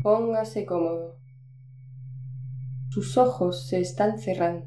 Póngase cómodo. Sus ojos se están cerrando,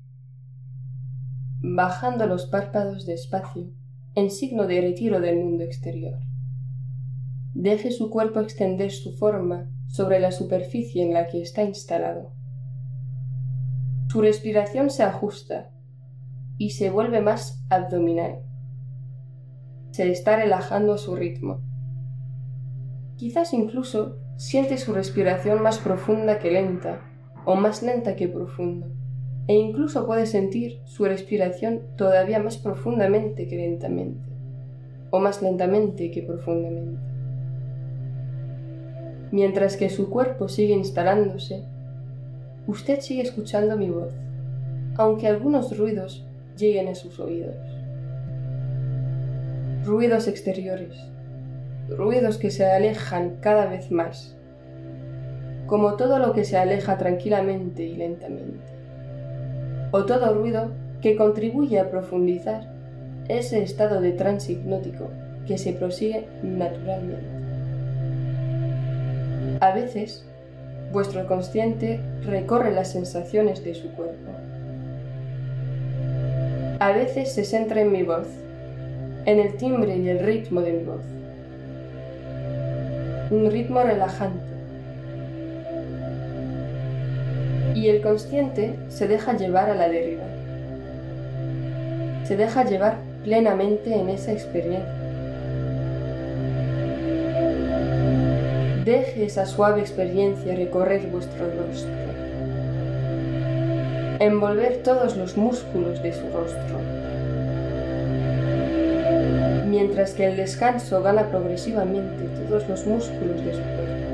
bajando los párpados despacio en signo de retiro del mundo exterior. Deje su cuerpo extender su forma sobre la superficie en la que está instalado. Su respiración se ajusta y se vuelve más abdominal. Se está relajando a su ritmo. Quizás incluso siente su respiración más profunda que lenta, o más lenta que profunda, e incluso puede sentir su respiración todavía más profundamente que lentamente, o más lentamente que profundamente. Mientras que su cuerpo sigue instalándose, usted sigue escuchando mi voz, aunque algunos ruidos lleguen a sus oídos. Ruidos exteriores, ruidos que se alejan cada vez más, como todo lo que se aleja tranquilamente y lentamente, o todo ruido que contribuye a profundizar ese estado de trance hipnótico que se prosigue naturalmente. A veces, vuestro consciente recorre las sensaciones de su cuerpo. A veces se centra en mi voz, en el timbre y el ritmo de mi voz. Un ritmo relajante. Y el consciente se deja llevar a la deriva. Se deja llevar plenamente en esa experiencia. Deje esa suave experiencia recorrer vuestro rostro, envolver todos los músculos de su rostro, mientras que el descanso gana progresivamente todos los músculos de su cuerpo.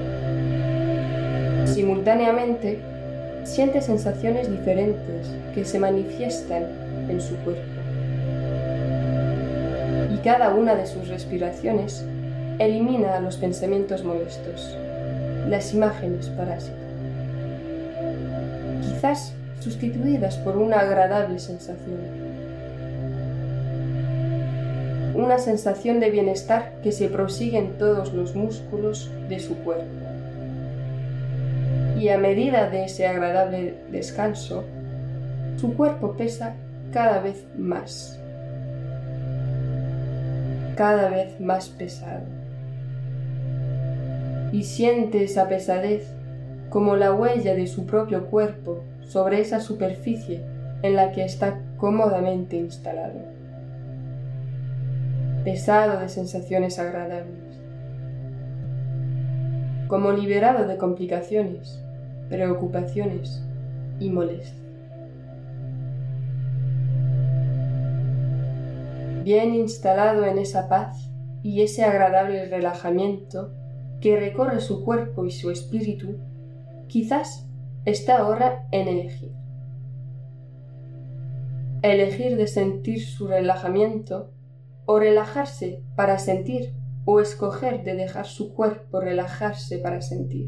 Simultáneamente, siente sensaciones diferentes que se manifiestan en su cuerpo. Y cada una de sus respiraciones elimina los pensamientos molestos, las imágenes parásitas, quizás sustituidas por una agradable sensación. Una sensación de bienestar que se prosigue en todos los músculos de su cuerpo. Y a medida de ese agradable descanso, su cuerpo pesa cada vez más pesado. Y siente esa pesadez como la huella de su propio cuerpo sobre esa superficie en la que está cómodamente instalado. Pesado de sensaciones agradables, como liberado de complicaciones, preocupaciones y molestias. Bien instalado en esa paz y ese agradable relajamiento que recorre su cuerpo y su espíritu, quizás está ahora en elegir. Elegir de sentir su relajamiento o relajarse para sentir, o escoger de dejar su cuerpo relajarse para sentir.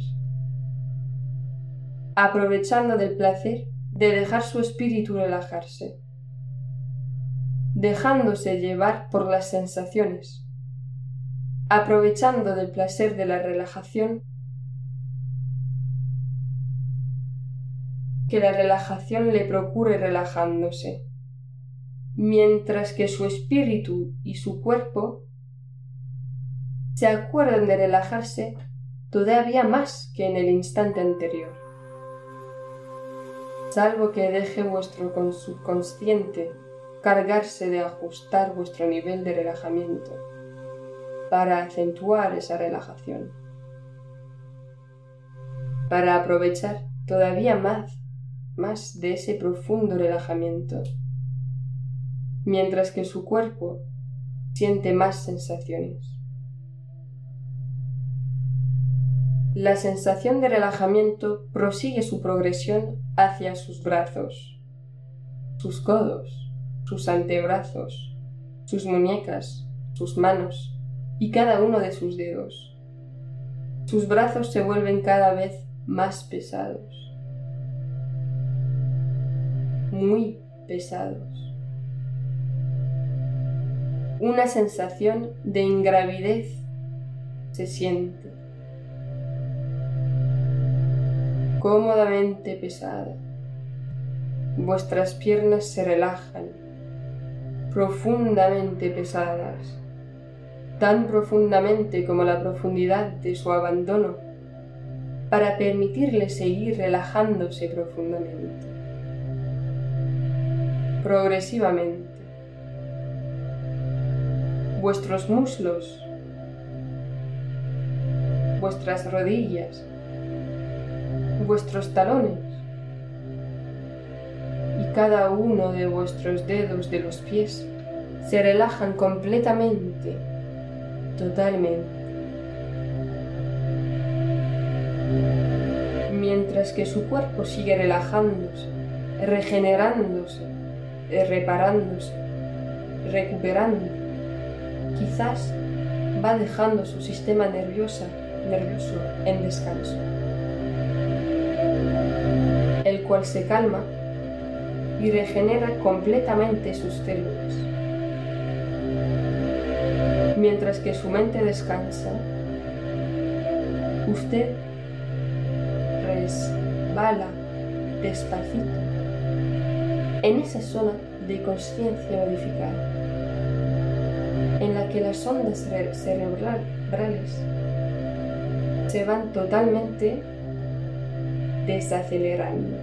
Aprovechando del placer de dejar su espíritu relajarse, dejándose llevar por las sensaciones, aprovechando del placer de la relajación, que la relajación le procure relajándose, mientras que su espíritu y su cuerpo se acuerdan de relajarse todavía más que en el instante anterior, salvo que deje vuestro subconsciente cargarse de ajustar vuestro nivel de relajamiento para acentuar esa relajación, para aprovechar todavía más de ese profundo relajamiento, mientras que su cuerpo siente más sensaciones. La sensación de relajamiento prosigue su progresión hacia sus brazos, sus codos, sus antebrazos, sus muñecas, sus manos y cada uno de sus dedos. Sus brazos se vuelven cada vez más pesados, muy pesados. Una sensación de ingravidez se siente. cómodamente pesada. Vuestras piernas se relajan, profundamente pesadas, tan profundamente como la profundidad de su abandono, para permitirle seguir relajándose profundamente. Progresivamente, vuestros muslos, vuestras rodillas, vuestros talones y cada uno de vuestros dedos de los pies se relajan completamente, totalmente. Mientras que su cuerpo sigue relajándose, regenerándose, reparándose, recuperando, quizás va dejando su sistema nervioso en descanso, el cual se calma y regenera completamente sus células. Mientras que su mente descansa, usted resbala despacito en esa zona de conciencia modificada, en la que las ondas cerebrales se van totalmente desacelerando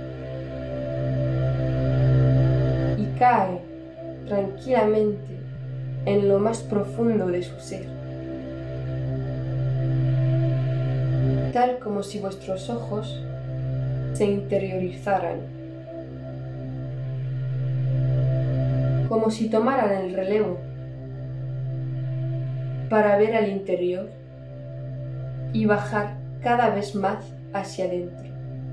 y cae tranquilamente en lo más profundo de su ser, tal como si vuestros ojos se interiorizaran, como si tomaran el relevo para ver al interior y bajar cada vez más hacia adentro.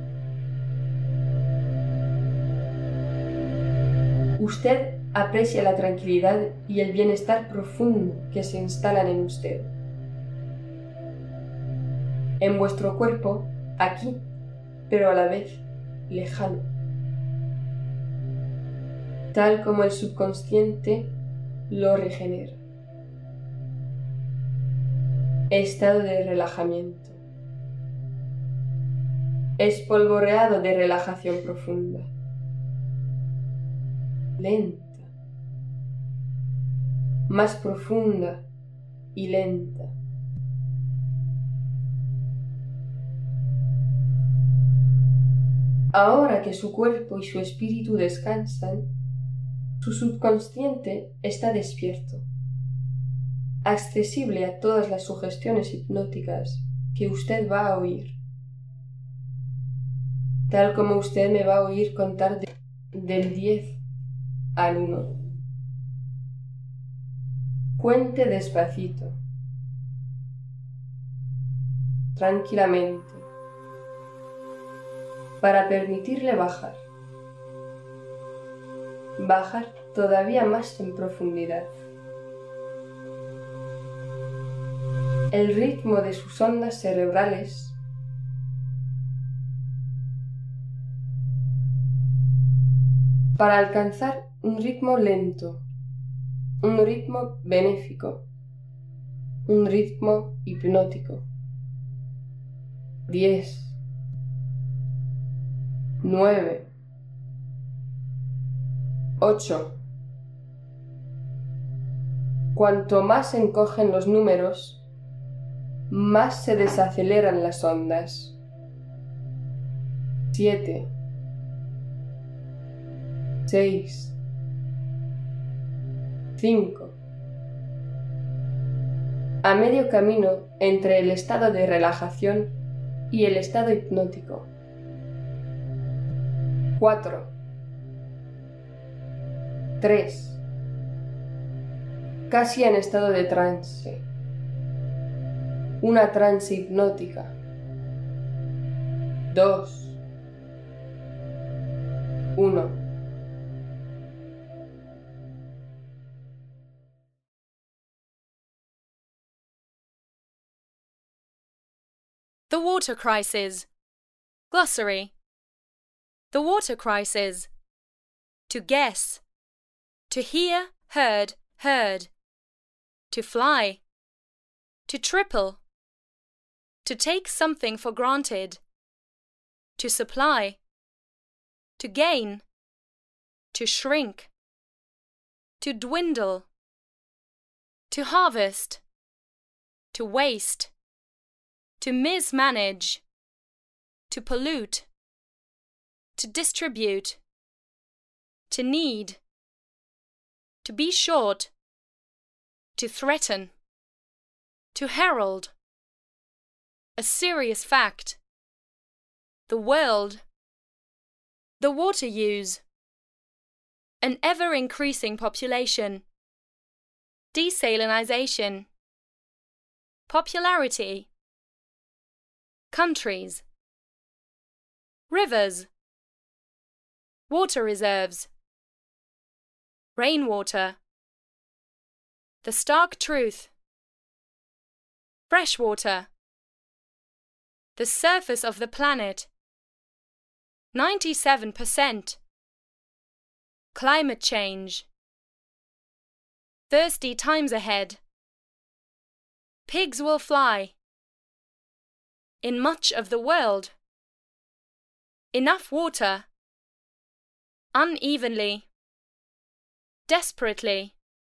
Usted aprecia la tranquilidad y el bienestar profundo que se instalan en usted, en vuestro cuerpo, aquí, pero a la vez lejano, tal como el subconsciente lo regenera. Estado de relajamiento. Espolvoreado de relajación profunda. Lenta. Más profunda y lenta. Ahora que su cuerpo y su espíritu descansan, su subconsciente está despierto, accesible a todas las sugestiones hipnóticas que usted va a oír, tal como usted me va a oír contar del 10 al 1. Cuente despacito, tranquilamente, para permitirle bajar todavía más en profundidad. El ritmo de sus ondas cerebrales para alcanzar un ritmo lento, un ritmo benéfico, un ritmo hipnótico. 10, 9, 8. Cuanto más se encogen los números, más se desaceleran las ondas. 7, 6, 5. A medio camino entre el estado de relajación y el estado hipnótico. 4, 3. Casi en estado de trance. Una trance hipnótica. 2, 1. The water crisis. Glossary. The water crisis. To guess. To hear, heard, heard. To fly. To triple. To take something for granted. to supply, to gain, to shrink, to dwindle, to harvest, to waste, to mismanage, to pollute, to distribute, to need, to be short, to threaten, to herald. A serious fact. The world. The water use. An ever-increasing population. Desalinization. Popularity. Countries. Rivers. Water reserves. Rainwater. The stark truth. Fresh water. The surface of the planet. 97%. Climate change. Thirsty times ahead. Pigs will fly. In much of the world. Enough water. Unevenly. Desperately.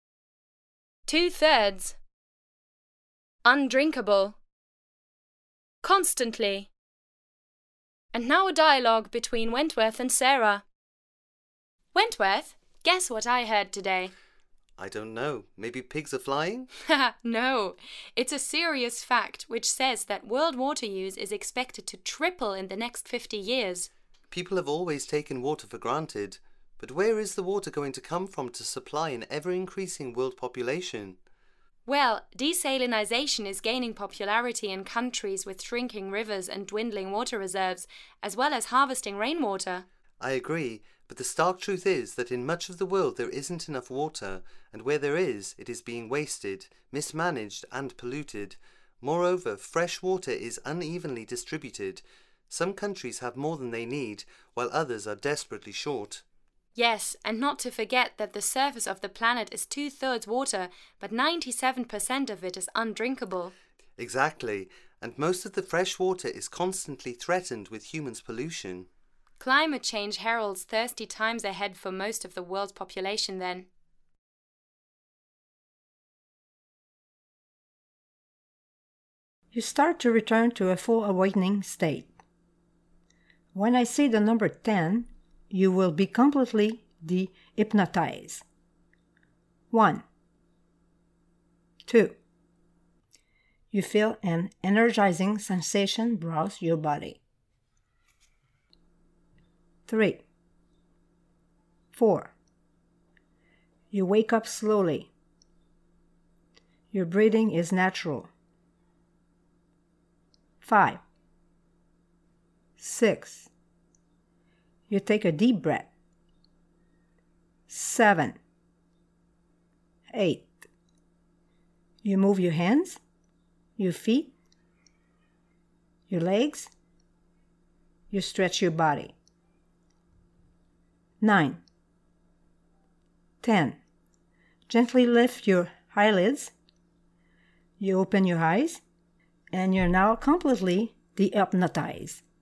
2/3. Undrinkable. Constantly. And now a dialogue between Wentworth and Sarah. Wentworth, guess what I heard today? I don't know. Maybe pigs are flying? No, it's a serious fact which says that world water use is expected to triple in the next 50 years. People have always taken water for granted, but where is the water going to come from to supply an ever-increasing world population? Well, desalinization is gaining popularity in countries with shrinking rivers and dwindling water reserves, as well as harvesting rainwater. I agree, but the stark truth is that in much of the world there isn't enough water, and where there is, it is being wasted, mismanaged and polluted. Moreover, fresh water is unevenly distributed. Some countries have more than they need, while others are desperately short. Yes, and not to forget that the surface of the planet is 2/3 water, but 97% of it is undrinkable. Exactly, and most of the fresh water is constantly threatened with humans' pollution. Climate change heralds thirsty times ahead for most of the world's population then. You start to return to a full awakening state. When I say the number 10, you will be completely de-hypnotized. 1. 2. You feel an energizing sensation browse your body. 3. 4. You wake up slowly. Your breathing is natural. 5. 6. You take a deep breath. 7. 8. You move your hands, your feet, your legs. You stretch your body. 9. 10. Gently lift your eyelids. You open your eyes, and you're now completely de-hypnotized.